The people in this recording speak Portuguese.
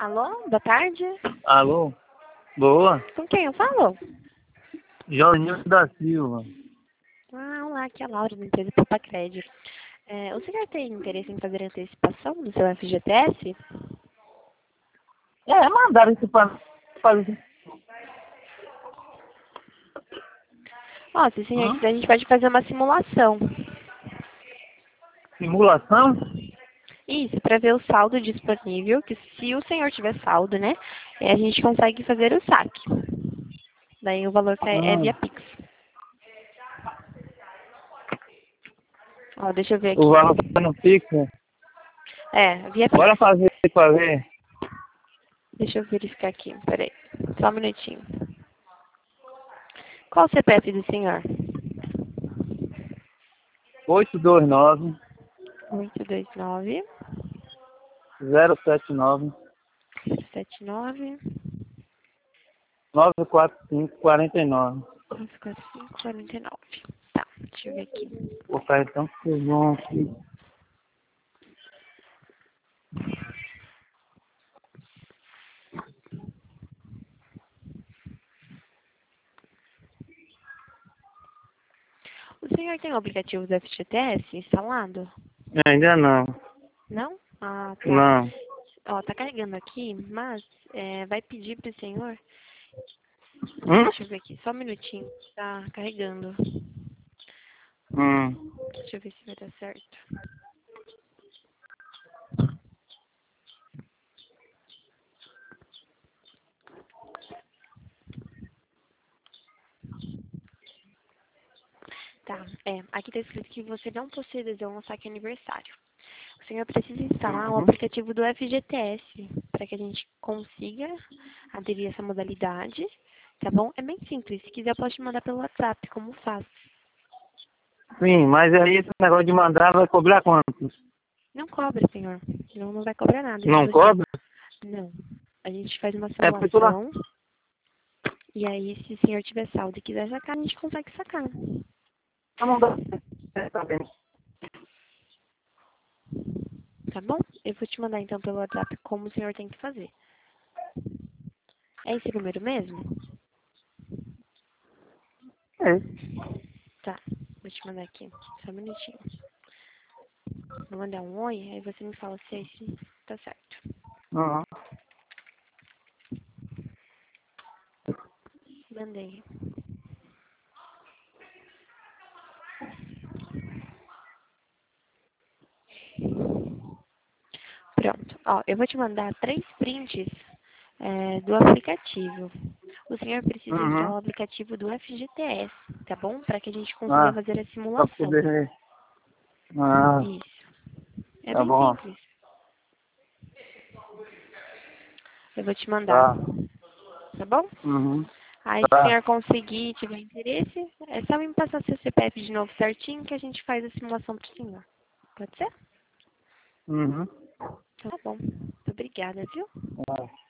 Alô, boa tarde. Alô? Boa? Com quem eu falo? Jorginho da Silva. Ah, olá, aqui é a Laura, da empresa Papacred. O senhor tem interesse em fazer antecipação do seu FGTS? Mandaram isso pra fazer. Ó, se o senhor quiser, a gente pode fazer uma simulação. Simulação? Isso, para ver o saldo disponível, que se o senhor tiver saldo, né, a gente consegue fazer o saque. Daí o valor é via Pix. Ó, deixa eu ver O aqui. valor tá no Pix. Via Pix. Bora fazer pra ver. Deixa eu verificar aqui, peraí. Só um minutinho. Qual o CPF do senhor? 829 829 079 79 945 49. 945 49. Tá, deixa eu ver aqui. O cartão que bom aqui. O senhor tem o aplicativo do FGTS instalado? Ainda não. Não? Ah, tá. Não. Ó, tá carregando aqui, mas vai pedir pro senhor. Hum? Deixa eu ver aqui, só um minutinho. Tá carregando. Hum. Deixa eu ver se vai dar certo. Tá, aqui tá escrito que você não possui adesão ao saque aniversário. O senhor precisa instalar o aplicativo do FGTS para que a gente consiga aderir a essa modalidade, tá bom? É bem simples. Se quiser, eu posso te mandar pelo WhatsApp, como faz. Sim, mas aí esse negócio de mandar vai cobrar quanto? Não cobra, senhor. Não vai cobrar nada. Não cobra? Não. A gente faz uma É porque tu lá. simulação e aí, se o senhor tiver saldo e quiser sacar, a gente consegue sacar. Não dá. Tá bem. Tá bom? Eu vou te mandar, então, pelo WhatsApp como o senhor tem que fazer. É esse número mesmo? É. Tá. Vou te mandar aqui. Só um minutinho. Vou mandar um oi, aí você me fala se esse tá certo. Uhum. Mandei. Pronto. Ó, eu vou te mandar 3 prints do aplicativo. O senhor precisa instalar Uhum. o aplicativo do FGTS, tá bom? Para que a gente consiga Ah, fazer a pra simulação. poder ver. Ah, Isso. É tá bem bom. simples. Eu vou te mandar, Tá. tá bom? Uhum. Aí, se o Tá. senhor conseguir e tiver interesse, é só me passar seu CPF de novo certinho que a gente faz a simulação pro senhor. Pode ser? Uhum. Então, tá bom. Muito obrigada, viu? Ah.